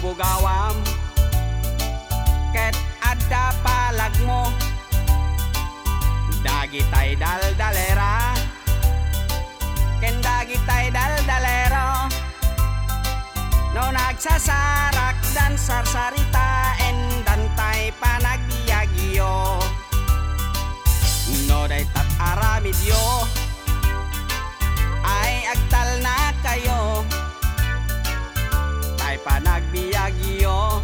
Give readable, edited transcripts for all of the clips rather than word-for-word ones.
bugawam ket adda palag mo dagitay daldalera ken dagitay daldalero no nagsasarak dan sarsaritain dantay panagbiagyo no day tat aramidyo ay agtal na kayo tay panagbiagyo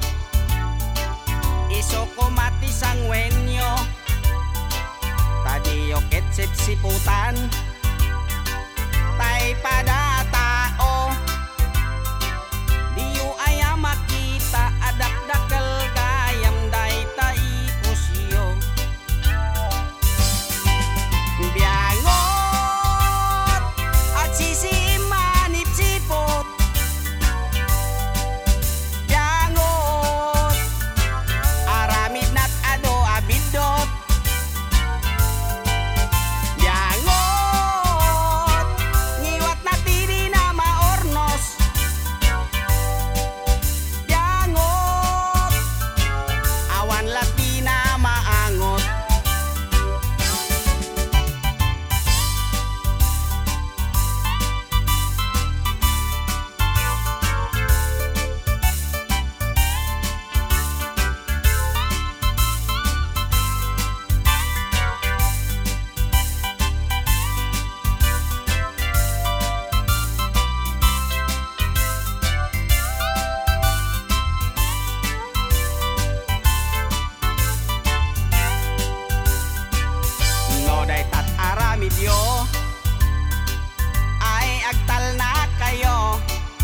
iso kumati sang wenyo tadiyo ket sipsiputan tay pada tao diyo aya makita adakdakel gayam day tay pusyo biangot at sisi manip sipot biangot aramid nat ado abidot biangot ngiwat na tiri na maornos biangot awan lati na maangot no day tat aramidyo ay agtal na kayo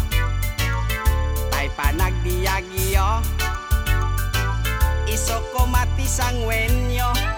tay panagbiagyo iso kumati sang wenyo